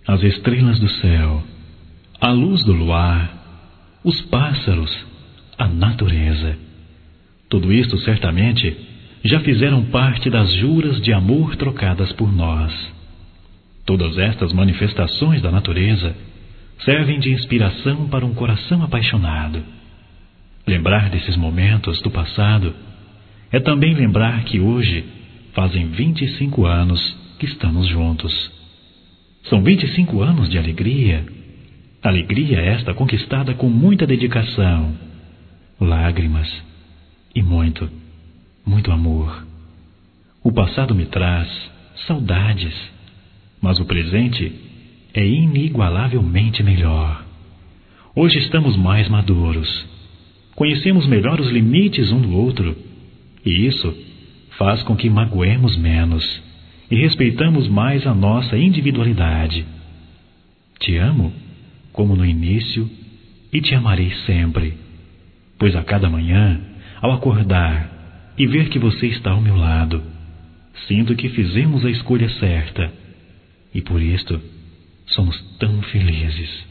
as estrelas do céu, a luz do luar, os pássaros, a natureza. Tudo isto certamente já fizeram parte das juras de amor trocadas por nós. Todas estas manifestações da natureza servem de inspiração para um coração apaixonado. Lembrar desses momentos do passado é também lembrar que hoje fazem 25 anos que estamos juntos. São 25 anos de alegria. Alegria esta conquistada com muita dedicação, lágrimas e muito, muito amor. O passado me traz saudades, mas o presente é inigualavelmente melhor. Hoje estamos mais maduros. Conhecemos melhor os limites um do outro, e isso faz com que magoemos menos e respeitamos mais a nossa individualidade. Te amo como no início e te amarei sempre, pois a cada manhã, ao acordar e ver que você está ao meu lado, sinto que fizemos a escolha certa e por isto somos tão felizes.